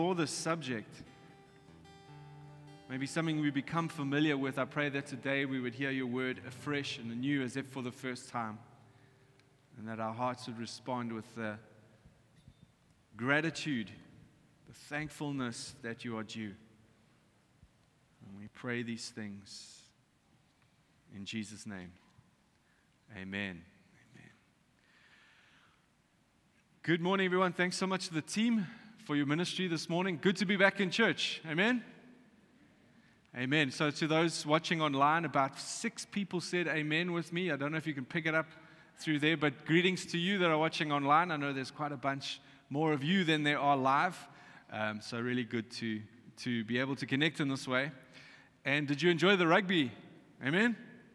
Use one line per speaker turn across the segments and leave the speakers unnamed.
for this subject. Maybe something we become familiar with. I pray that today we would hear your word afresh and anew as if for the first time. And that our hearts would respond with the gratitude, the thankfulness that you are due. And we pray these things in Jesus' name. Amen. Amen. Good morning, everyone. Thanks so much to the team for your ministry this morning. Good to be back in church. Amen. Amen. So to those watching online, about 6 people said amen with me. I don't know if you can pick it up through there, but greetings to you that are watching online. I know there's quite a bunch more of you than there are live. So really good to be able to connect in this way. And did you enjoy the rugby? Amen?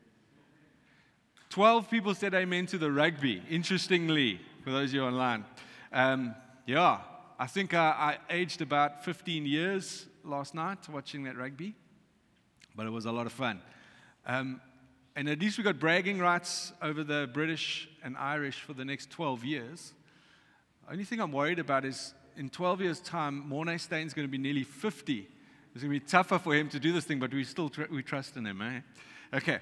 12 people said amen to the rugby, interestingly, for those of you online. I think I aged about 15 years last night watching that rugby, but it was a lot of fun. And at least we got bragging rights over the British and Irish for the next 12 years. The only thing I'm worried about is in 12 years' time, Mornay Stein's going to be nearly 50. It's going to be tougher for him to do this thing, but we still we trust in him, eh? Okay.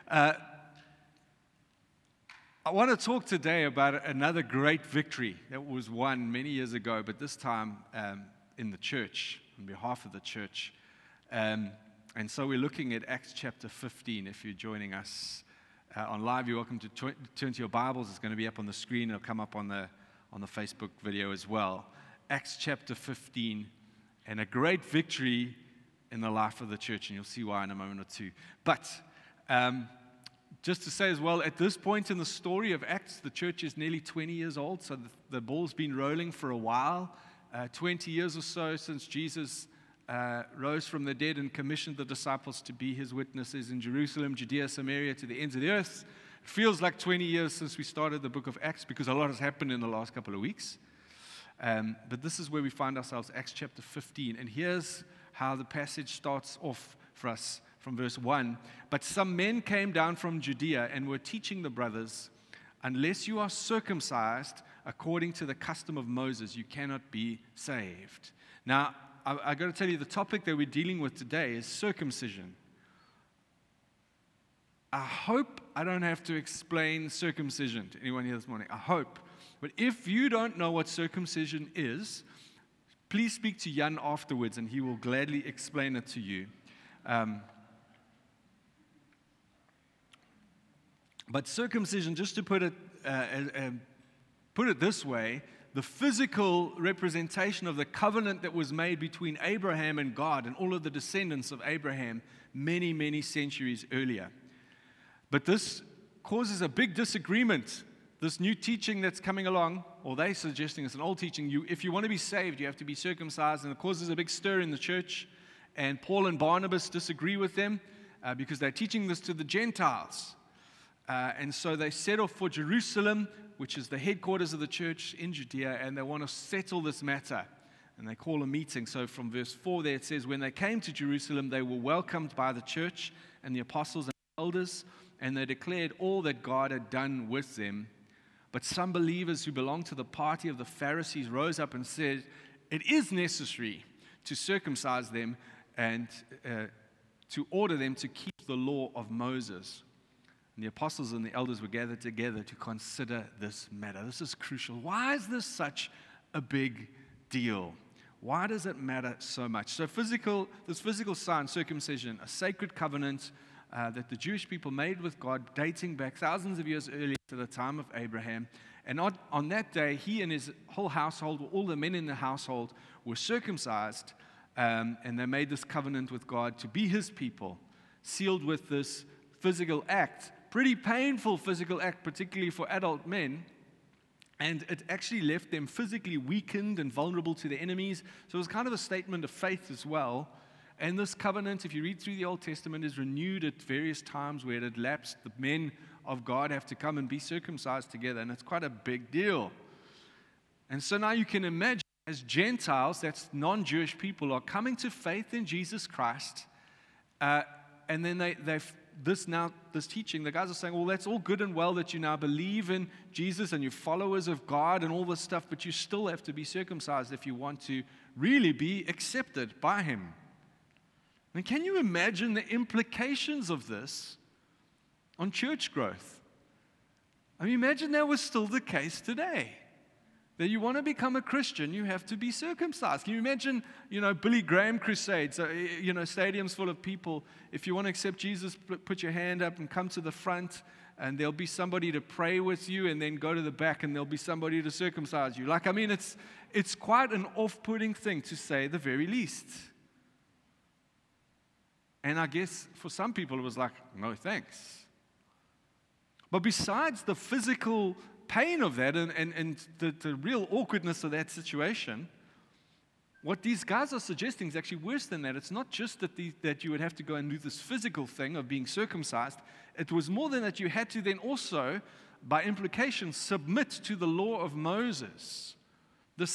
I want to talk today about another great victory that was won many years ago, but this time in the church, on behalf of the church. And so we're looking at Acts chapter 15. If you're joining us on live, you're welcome to turn to your Bibles. It's going to be up on the screen. It'll come up on the Facebook video as well. Acts chapter 15, and a great victory in the life of the church, and you'll see why in a moment or two. But just to say as well, at this point in the story of Acts, the church is nearly 20 years old, so the ball's been rolling for a while, 20 years or so since Jesus rose from the dead and commissioned the disciples to be his witnesses in Jerusalem, Judea, Samaria, to the ends of the earth. It feels like 20 years since we started the book of Acts because a lot has happened in the last couple of weeks. But this is where we find ourselves, Acts chapter 15. And here's how the passage starts off for us from verse 1. But some men came down from Judea and were teaching the brothers, unless you are circumcised according to the custom of Moses, you cannot be saved. Now, I got to tell you, the topic that we're dealing with today is circumcision. I hope I don't have to explain circumcision to anyone here this morning. I hope. But if you don't know what circumcision is, please speak to Jan afterwards, and he will gladly explain it to you. But circumcision, just to put it this way, the physical representation of the covenant that was made between Abraham and God and all of the descendants of Abraham many, many centuries earlier. But this causes a big disagreement. This new teaching that's coming along, or they suggesting it's an old teaching, if you want to be saved, you have to be circumcised, and it causes a big stir in the church. And Paul and Barnabas disagree with them because they're teaching this to the Gentiles. And so they set off for Jerusalem, which is the headquarters of the church in Judea, and they want to settle this matter. And they call a meeting. So from verse 4 there it says, when they came to Jerusalem, they were welcomed by the church and the apostles and elders, and they declared all that God had done with them. But some believers who belonged to the party of the Pharisees rose up and said, it is necessary to circumcise them and to order them to keep the law of Moses. And the apostles and the elders were gathered together to consider this matter. This is crucial. Why is this such a big deal? Why does it matter so much? So this physical sign, circumcision, a sacred covenant that the Jewish people made with God dating back thousands of years earlier to the time of Abraham. And on that day, he and his whole household, all the men in the household, were circumcised, and they made this covenant with God to be his people, sealed with this physical act, pretty painful physical act, particularly for adult men. And it actually left them physically weakened and vulnerable to their enemies. So it was kind of a statement of faith as well. And this covenant, if you read through the Old Testament, is renewed at various times where it had lapsed. The men of God have to come and be circumcised together, and it's quite a big deal. And so now you can imagine, as Gentiles, that's non-Jewish people, are coming to faith in Jesus Christ, and then this teaching, the guys are saying, well, that's all good and well that you now believe in Jesus and you're followers of God and all this stuff, but you still have to be circumcised if you want to really be accepted by Him. And can you imagine the implications of this on church growth? I mean, imagine that was still the case today. That you want to become a Christian, you have to be circumcised. Can you imagine, Billy Graham crusades, stadiums full of people. If you want to accept Jesus, put your hand up and come to the front, and there'll be somebody to pray with you, and then go to the back, and there'll be somebody to circumcise you. It's quite an off-putting thing, to say the very least. And I guess for some people it was like, no thanks. But besides the physical pain of that and the real awkwardness of that situation, what these guys are suggesting is actually worse than that. It's not just that you would have to go and do this physical thing of being circumcised. It was more than that. You had to then also, by implication, submit to the law of Moses, the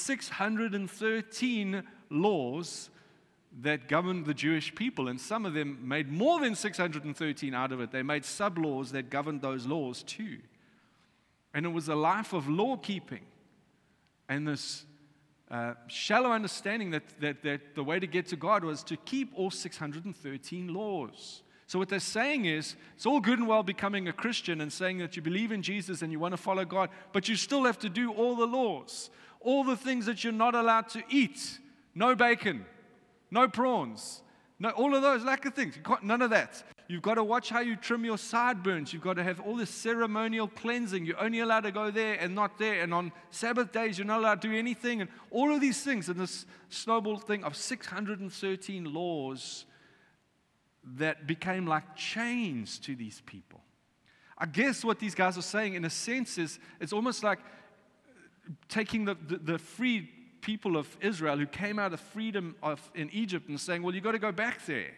613 laws that governed the Jewish people, and some of them made more than 613 out of it. They made sub-laws that governed those laws too. And it was a life of law-keeping and this shallow understanding that the way to get to God was to keep all 613 laws. So what they're saying is, it's all good and well becoming a Christian and saying that you believe in Jesus and you want to follow God, but you still have to do all the laws, all the things that you're not allowed to eat. No bacon, no prawns, no, all of those lack of things. None of that. You've got to watch how you trim your sideburns. You've got to have all this ceremonial cleansing. You're only allowed to go there and not there. And on Sabbath days, you're not allowed to do anything. And all of these things, and this snowball thing of 613 laws that became like chains to these people. I guess what these guys are saying, in a sense, is it's almost like taking the free people of Israel who came out of freedom in Egypt and saying, well, you've got to go back there.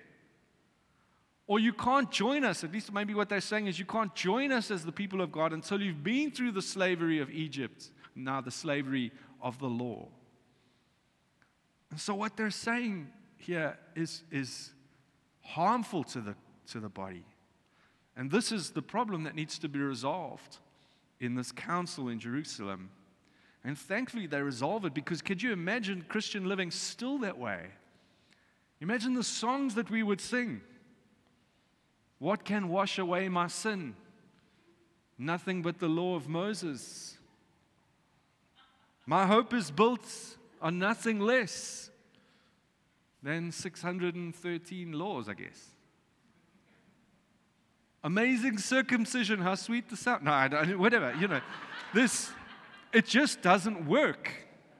Or you can't join us. At least maybe what they're saying is you can't join us as the people of God until you've been through the slavery of Egypt, now the slavery of the law. And so what they're saying here is harmful to the body. And this is the problem that needs to be resolved in this council in Jerusalem. And thankfully they resolve it, because could you imagine Christian living still that way? Imagine the songs that we would sing. What can wash away my sin? Nothing but the law of Moses. My hope is built on nothing less than 613 laws, I guess. Amazing circumcision, how sweet the sound. No, I don't, whatever, it just doesn't work.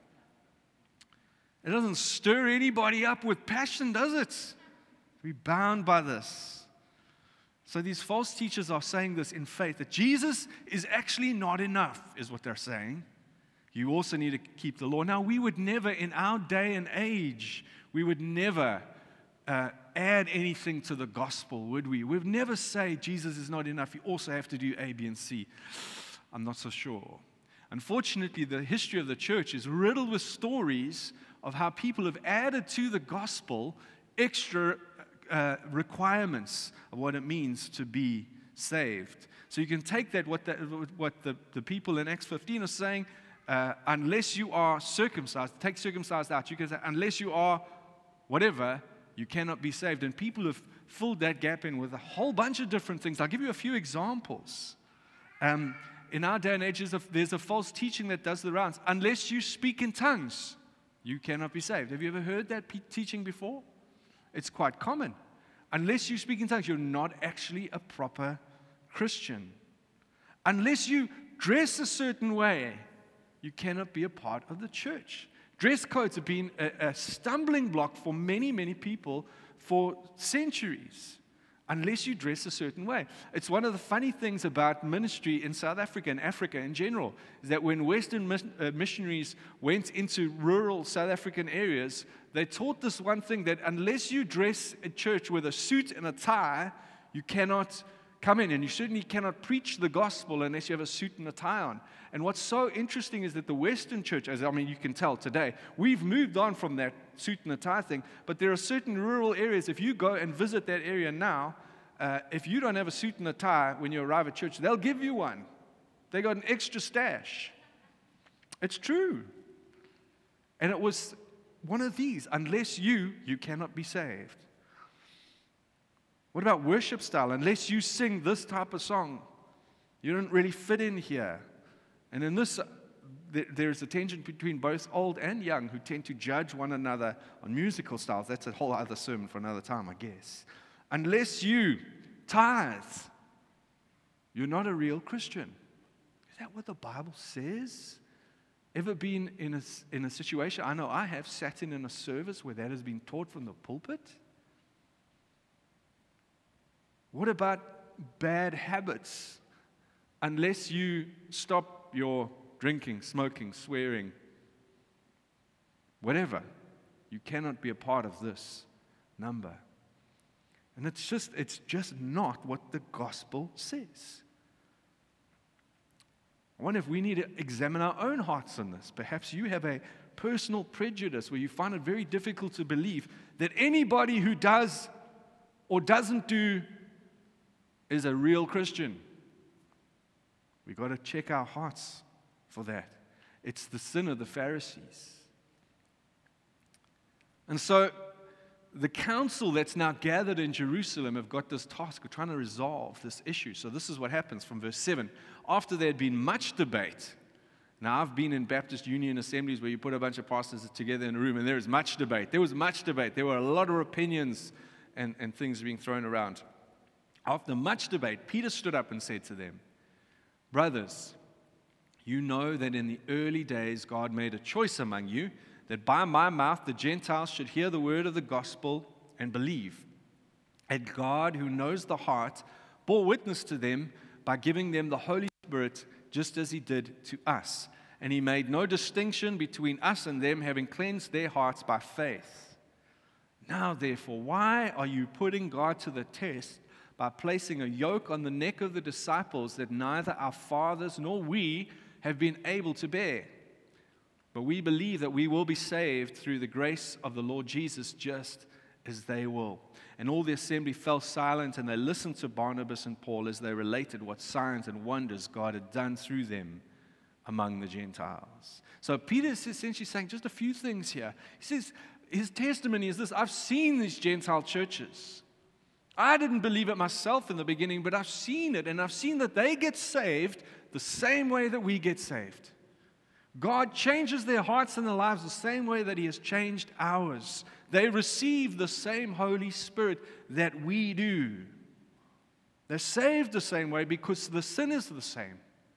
It doesn't stir anybody up with passion, does it? We're bound by this. So these false teachers are saying this in faith, that Jesus is actually not enough, is what they're saying. You also need to keep the law. Now, we would never, in our day and age, we would never add anything to the gospel, would we? We'd never say Jesus is not enough. You also have to do A, B, and C. I'm not so sure. Unfortunately, the history of the church is riddled with stories of how people have added to the gospel extra requirements of what it means to be saved. So you can take that, what the people in Acts 15 are saying, unless you are circumcised, take circumcised out. You can say, unless you are whatever, you cannot be saved. And people have filled that gap in with a whole bunch of different things. I'll give you a few examples. In our day and age, there's a false teaching that does the rounds. Unless you speak in tongues, you cannot be saved. Have you ever heard that teaching before? It's quite common. Unless you speak in tongues, you're not actually a proper Christian. Unless you dress a certain way, you cannot be a part of the church. Dress codes have been a stumbling block for many, many people for centuries. Unless you dress a certain way. It's one of the funny things about ministry in South Africa and Africa in general, is that when Western missionaries went into rural South African areas, they taught this one thing, that unless you dress at church with a suit and a tie, you cannot come in, and you certainly cannot preach the gospel unless you have a suit and a tie on. And what's so interesting is that the Western church, you can tell today, we've moved on from that suit and a tie thing, but there are certain rural areas, if you go and visit that area now, if you don't have a suit and a tie when you arrive at church, they'll give you one. They got an extra stash. It's true. And it was one of these. Unless you cannot be saved. What about worship style? Unless you sing this type of song, you don't really fit in here. And in this, there's a tension between both old and young who tend to judge one another on musical styles. That's a whole other sermon for another time, I guess. Unless you tithe, you're not a real Christian. Is that what the Bible says? Ever been in a situation? I know I have sat in a service where that has been taught from the pulpit. What about bad habits? Unless you stop your drinking, smoking, swearing, whatever, you cannot be a part of this number. And it's just not what the gospel says. I wonder if we need to examine our own hearts on this. Perhaps you have a personal prejudice where you find it very difficult to believe that anybody who does or doesn't do is a real Christian. We've got to check our hearts for that. It's the sin of the Pharisees. And so the council that's now gathered in Jerusalem have got this task of trying to resolve this issue. So this is what happens from verse 7. After there had been much debate. Now, I've been in Baptist Union assemblies where you put a bunch of pastors together in a room and there is much debate. There was much debate. There were a lot of opinions and things being thrown around. After much debate, Peter stood up and said to them, "Brothers, you know that in the early days God made a choice among you that by my mouth the Gentiles should hear the word of the gospel and believe. And God, who knows the heart, bore witness to them by giving them the Holy Spirit just as he did to us. And he made no distinction between us and them, having cleansed their hearts by faith. Now, therefore, why are you putting God to the test by placing a yoke on the neck of the disciples that neither our fathers nor we have been able to bear? But we believe that we will be saved through the grace of the Lord Jesus, just as they will." And all the assembly fell silent, and they listened to Barnabas and Paul as they related what signs and wonders God had done through them among the Gentiles. So Peter is essentially saying just a few things here. He says, his testimony is this: I've seen these Gentile churches. I didn't believe it myself in the beginning, but I've seen it, and I've seen that they get saved the same way that we get saved. God changes their hearts and their lives the same way that he has changed ours. They receive the same Holy Spirit that we do. They're saved the same way because the sin is the same.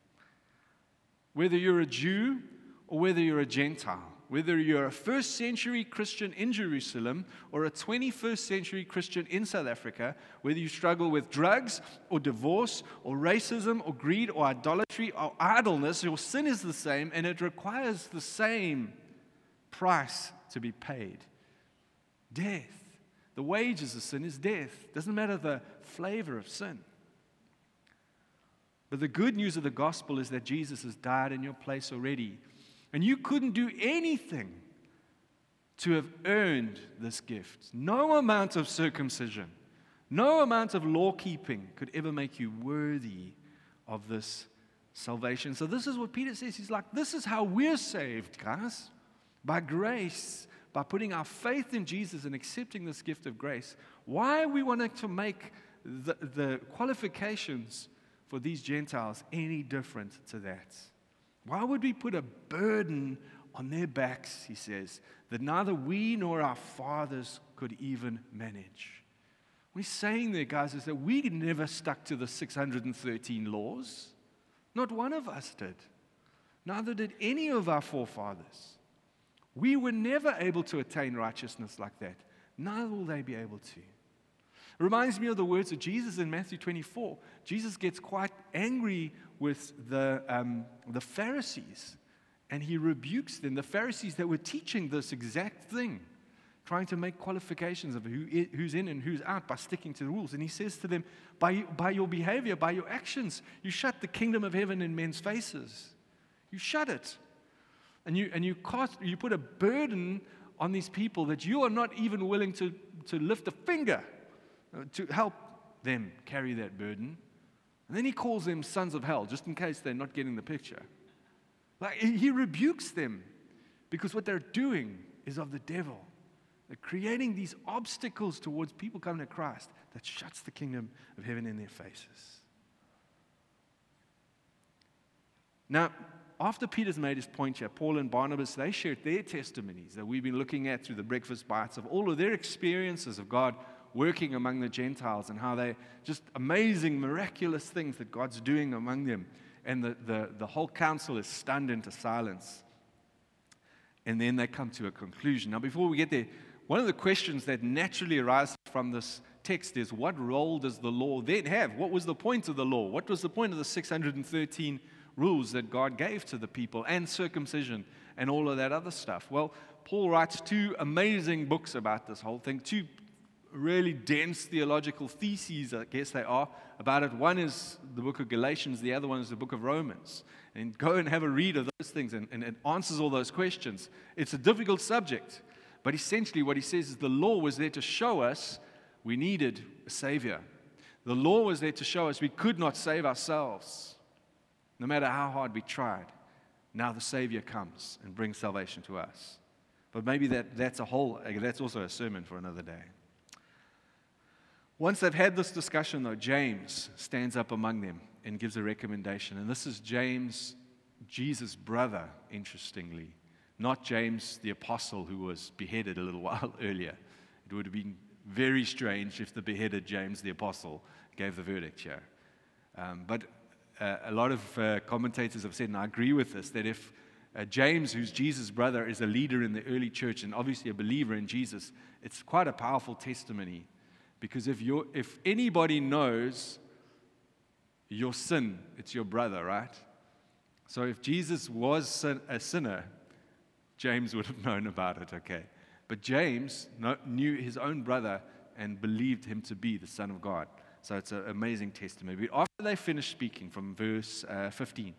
Whether you're a Jew or whether you're a Gentile, whether you're a first century Christian in Jerusalem or a 21st century Christian in South Africa, whether you struggle with drugs or divorce or racism or greed or idolatry or idleness, your sin is the same and it requires the same price to be paid. Death. The wages of sin is death. Doesn't matter the flavor of sin. But the good news of the gospel is that Jesus has died in your place already. And you couldn't do anything to have earned this gift. No amount of circumcision, no amount of law keeping could ever make you worthy of this salvation. So this is what Peter says. He's like, this is how we're saved, guys. By grace, by putting our faith in Jesus and accepting this gift of grace. Why are we wanting to make the qualifications for these Gentiles any different to that? Why would we put a burden on their backs, he says, that neither we nor our fathers could even manage? What he's saying there, guys, is that we never stuck to the 613 laws. Not one of us did. Neither did any of our forefathers. We were never able to attain righteousness like that. Neither will they be able to. It reminds me of the words of Jesus in Matthew 24. Jesus gets quite angry with the Pharisees, and he rebukes them, the Pharisees that were teaching this exact thing, trying to make qualifications of who's in and who's out by sticking to the rules. And he says to them, by your behavior, by your actions, you shut the kingdom of heaven in men's faces. You shut it. And you put a burden on these people that you are not even willing to lift a finger to help them carry that burden. And then he calls them sons of hell, just in case they're not getting the picture. Like, he rebukes them because what they're doing is of the devil. They're creating these obstacles towards people coming to Christ that shuts the kingdom of heaven in their faces. Now, after Peter's made his point here, Paul and Barnabas, they shared their testimonies that we've been looking at through the breakfast bites of all of their experiences of God working among the Gentiles and how they just amazing, miraculous things that God's doing among them. And the whole council is stunned into silence. And then they come to a conclusion. Now, before we get there, one of the questions that naturally arises from this text is, what role does the law then have? What was the point of the law? What was the point of the 613 rules that God gave to the people, and circumcision and all of that other stuff? Well, Paul writes two amazing books about this whole thing, two really dense theological theses, I guess they are, about it. One is the book of Galatians, the other one is the book of Romans. And go and have a read of those things, and it answers all those questions. It's a difficult subject, but essentially what he says is the law was there to show us we needed a Savior. The law was there to show us we could not save ourselves, no matter how hard we tried. Now the Savior comes and brings salvation to us. But maybe that's also a sermon for another day. Once they've had this discussion, though, James stands up among them and gives a recommendation. And this is James, Jesus' brother, interestingly. Not James the apostle who was beheaded a little while earlier. It would have been very strange if the beheaded James the apostle gave the verdict here. But a lot of commentators have said, and I agree with this, that if James, who's Jesus' brother, is a leader in the early church and obviously a believer in Jesus, it's quite a powerful testimony. Because if anybody knows your sin, it's your brother, right? So if Jesus was a sinner, James would have known about it, okay? But James knew his own brother and believed him to be the Son of God. So it's an amazing testimony. But after they finished speaking from verse 15,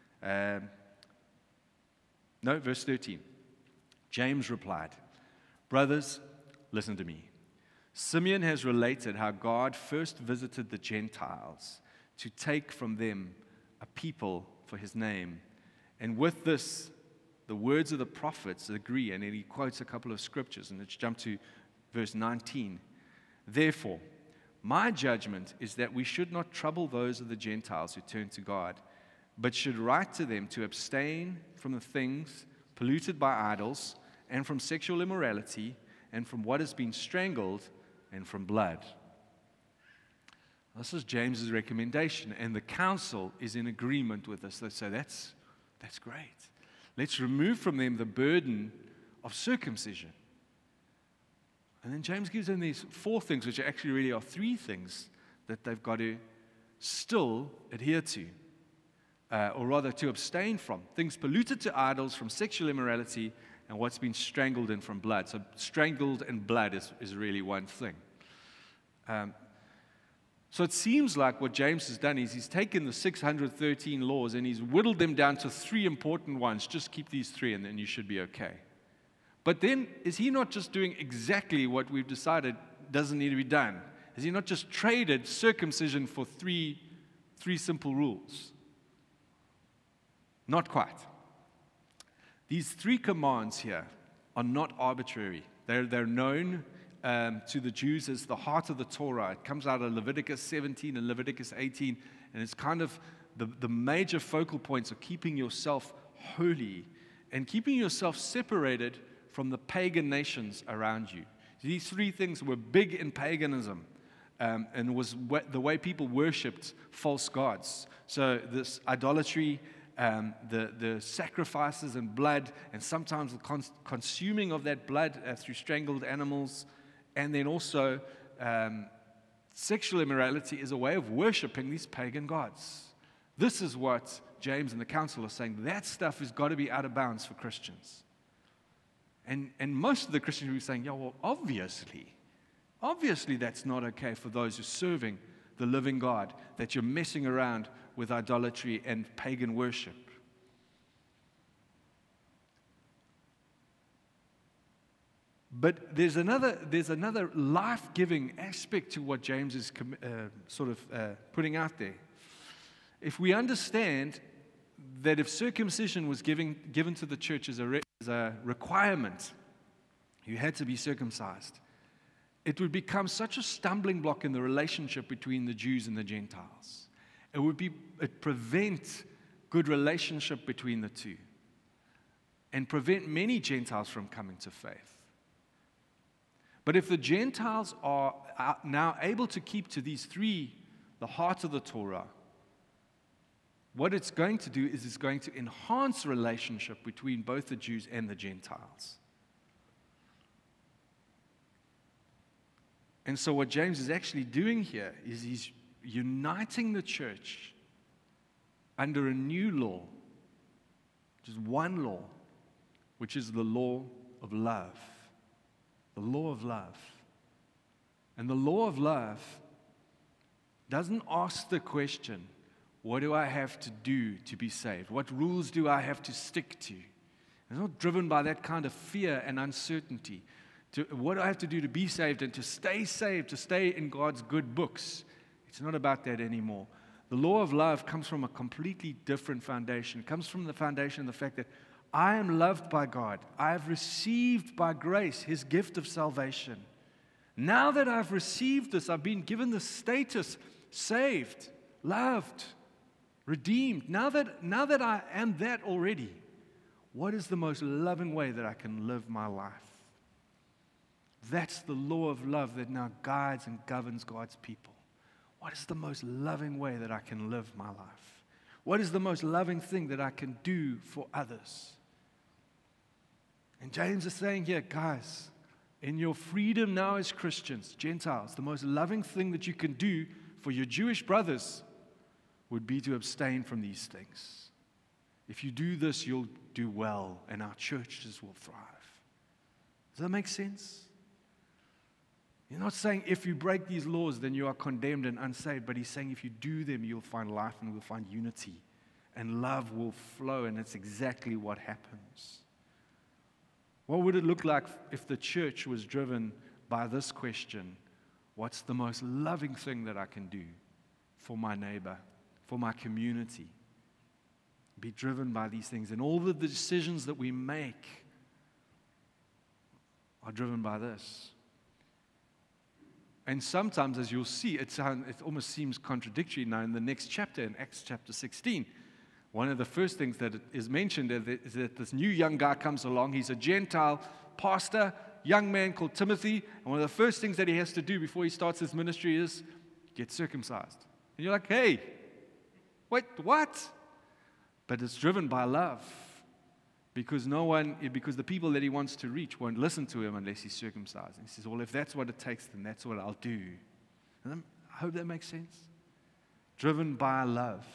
verse 13, James replied, "Brothers, listen to me. Simeon has related how God first visited the Gentiles to take from them a people for his name. And with this, the words of the prophets agree." And then he quotes a couple of scriptures, and let's jump to verse 19. "Therefore, my judgment is that we should not trouble those of the Gentiles who turn to God, but should write to them to abstain from the things polluted by idols, and from sexual immorality, and from what has been strangled, and from blood." This is James's recommendation, and the council is in agreement with this. They say, that's great. Let's remove from them the burden of circumcision. And then James gives them these four things, which actually really are three things that they've got to still adhere to, or rather to abstain from. Things polluted to idols, from sexual immorality, and what's been strangled and from blood. So strangled and blood is really one thing. So it seems like what James has done is he's taken the 613 laws and he's whittled them down to three important ones. Just keep these three and then you should be okay. But then, is he not just doing exactly what we've decided doesn't need to be done? Has he not just traded circumcision for three simple rules? Not quite. These three commands here are not arbitrary. They're known to the Jews as the heart of the Torah. It comes out of Leviticus 17 and Leviticus 18, and it's kind of the major focal points of keeping yourself holy and keeping yourself separated from the pagan nations around you. These three things were big in paganism, and was the way people worshipped false gods. So this idolatry, the sacrifices and blood, and sometimes the consuming of that blood through strangled animals, and then also sexual immorality is a way of worshiping these pagan gods. This is what James and the council are saying. That stuff has got to be out of bounds for Christians. And most of the Christians will be saying, yeah, well, obviously that's not okay for those who are serving the living God, that you're messing around with idolatry and pagan worship. But there's another life-giving aspect to what James is putting out there. If we understand that if circumcision was given to the church as a requirement, You had to be circumcised. It would become such a stumbling block in the relationship between the Jews and the Gentiles. It prevent good relationship between the two and prevent many Gentiles from coming to faith. But if the Gentiles are now able to keep to these three, the heart of the Torah, what it's going to do is it's going to enhance relationship between both the Jews and the Gentiles. And so what James is actually doing here is he's uniting the church under a new law, just one law, which is the law of love. The law of love. And the law of love doesn't ask the question, what do I have to do to be saved? What rules do I have to stick to? It's not driven by that kind of fear and uncertainty. What do I have to do to be saved and to stay in God's good books? It's not about that anymore. The law of love comes from a completely different foundation. It comes from the foundation of the fact that I am loved by God. I have received by grace His gift of salvation. Now that I've received this, I've been given the status saved, loved, redeemed. Now that I am that already, what is the most loving way that I can live my life? That's the law of love that now guides and governs God's people. What is the most loving way that I can live my life? What is the most loving thing that I can do for others? And James is saying here, guys, in your freedom now as Christians, Gentiles, the most loving thing that you can do for your Jewish brothers would be to abstain from these things. If you do this, you'll do well, and our churches will thrive. Does that make sense? You're not saying if you break these laws, then you are condemned and unsaved, but he's saying if you do them, you'll find life and you'll find unity, and love will flow, and it's exactly what happens. What would it look like if the church was driven by this question? What's the most loving thing that I can do for my neighbor, for my community? Be driven by these things. And all the decisions that we make are driven by this. And sometimes, as you'll see, it almost seems contradictory now in the next chapter, in Acts chapter 16. One of the first things that is mentioned is that this new young guy comes along. He's a Gentile pastor, young man called Timothy. And one of the first things that he has to do before he starts his ministry is get circumcised. And you're like, hey, wait, what? But it's driven by love. Because the people that he wants to reach won't listen to him unless he's circumcised. And he says, well, if that's what it takes, then that's what I'll do. And I hope that makes sense. Driven by love.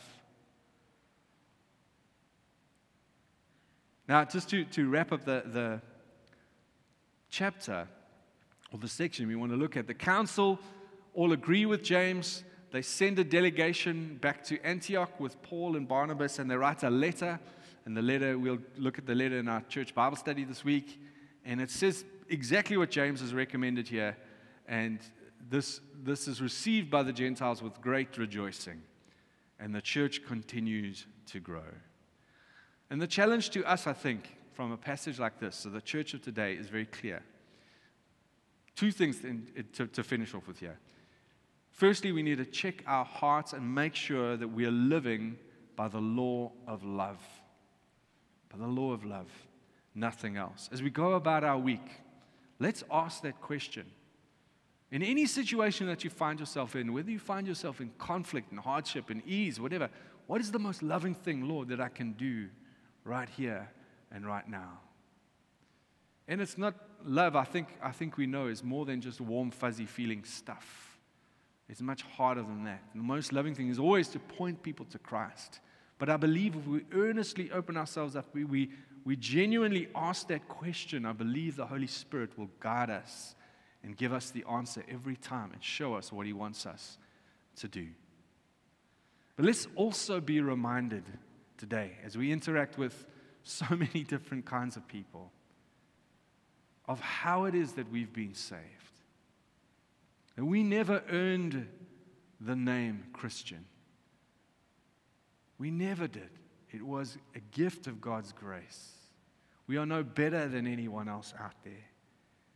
Now, just to wrap up the chapter, or the section we want to look at, the council all agree with James. They send a delegation back to Antioch with Paul and Barnabas, and they write a letter. And the letter, we'll look at the letter in our church Bible study this week. And it says exactly what James has recommended here. And this is received by the Gentiles with great rejoicing. And the church continues to grow. And the challenge to us, I think, from a passage like this, so the church of today, is very clear. Two things to finish off with here. Firstly, we need to check our hearts and make sure that we are living by the law of love. By the law of love, nothing else. As we go about our week, let's ask that question. In any situation that you find yourself in, whether you find yourself in conflict and hardship and ease, whatever, what is the most loving thing, Lord, that I can do right here and right now? And it's not love, I think we know, is more than just warm, fuzzy feeling stuff. It's much harder than that. And the most loving thing is always to point people to Christ. But I believe if we earnestly open ourselves up, we genuinely ask that question, I believe the Holy Spirit will guide us and give us the answer every time and show us what He wants us to do. But let's also be reminded today, as we interact with so many different kinds of people, of how it is that we've been saved. And we never earned the name Christian. We never did. It was a gift of God's grace. We are no better than anyone else out there.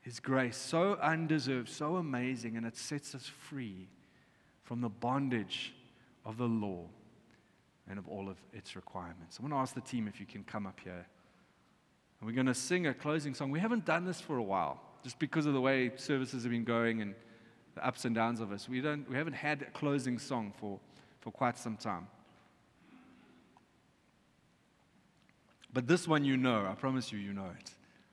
His grace, so undeserved, so amazing, and it sets us free from the bondage of the law and of all of its requirements. I want to ask the team if you can come up here. And we're going to sing a closing song. We haven't done this for a while, just because of the way services have been going and the ups and downs of us. We haven't had a closing song for quite some time. But this one you know, I promise you know it.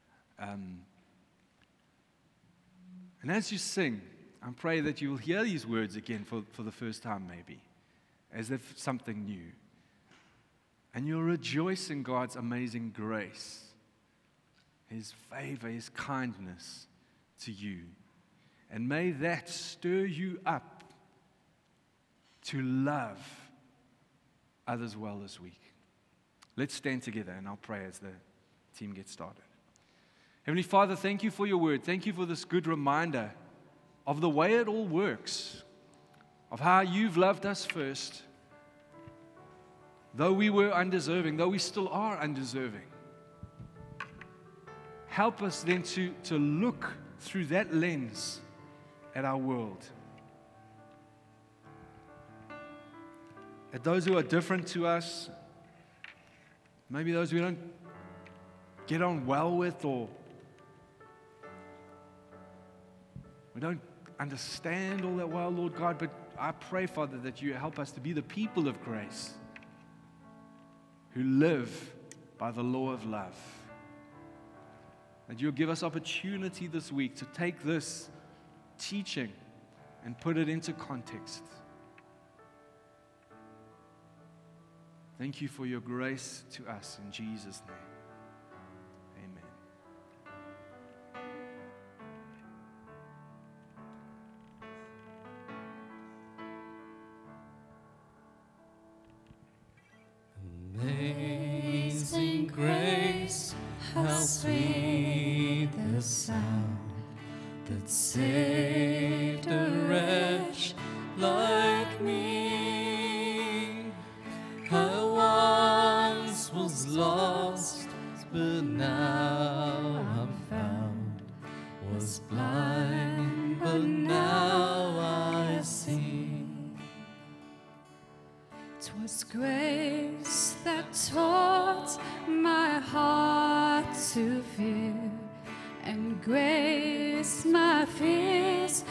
And as you sing, I pray that you will hear these words again for the first time maybe, as if something new. And you'll rejoice in God's amazing grace, His favor, His kindness to you. And may that stir you up to love others well this week. Let's stand together and I'll pray as the team gets started. Heavenly Father, thank you for your word. Thank you for this good reminder of the way it all works, of how you've loved us first, though we were undeserving, though we still are undeserving. Help us then to look through that lens at our world, at those who are different to us, maybe those we don't get on well with, or we don't understand all that well, Lord God, but I pray, Father, that you help us to be the people of grace who live by the law of love. That you'll give us opportunity this week to take this teaching and put it into context. Thank you for your grace to us in Jesus' name.
Amazing grace, how sweet the sound that saved a wretch like me. I once was lost, but now I'm found. Was blind, but now I see. 'Twas grace that taught my heart to fear, and grace my fears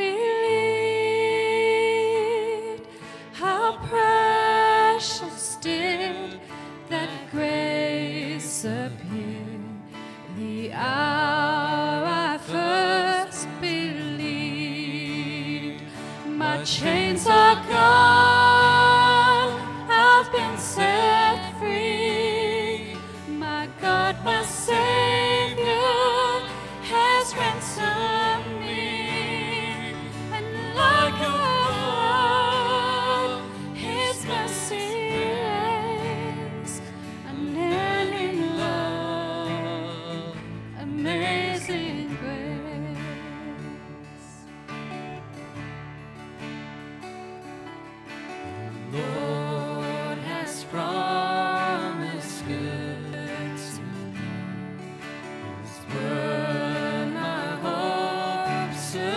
relieved. How precious did that grace appear, the hour I first believed. My chains are gone, I've been set free. My God, my Savior, has ransomed me. And like a flood, His mercy reigns. Unending love, amazing grace. Lord has promised good to me. His word my hope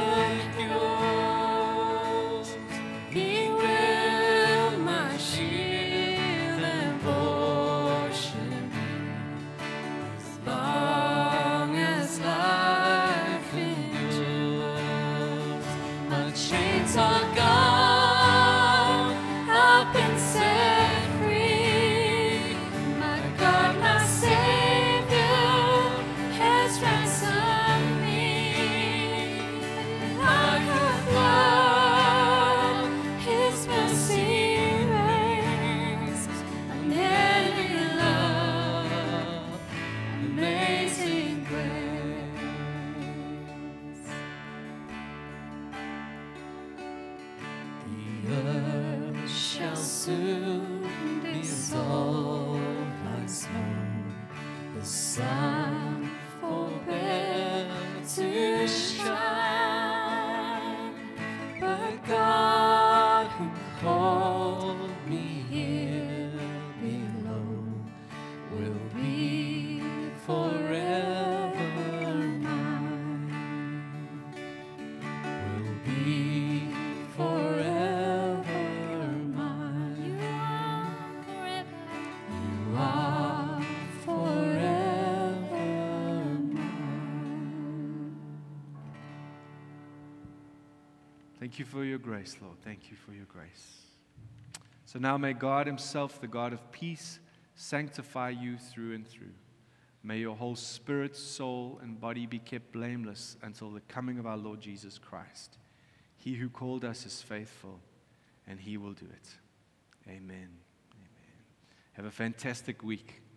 secures. He will my shield and portion be, as long as life endures. My chains are gone, I've been set free. My God, my Savior, has ransomed me. Like a flood, His mercy reigns. Unending love, amazing grace. The earth shall soon dissolve like snow. The sun forbear to shine, but God who called me here below will be forever mine.
Thank you for your grace, Lord. Thank you for your grace. So now may God himself, the God of peace, sanctify you through and through. May your whole spirit, soul, and body be kept blameless until the coming of our Lord Jesus Christ. He who called us is faithful, and he will do it. Amen. Amen. Have a fantastic week.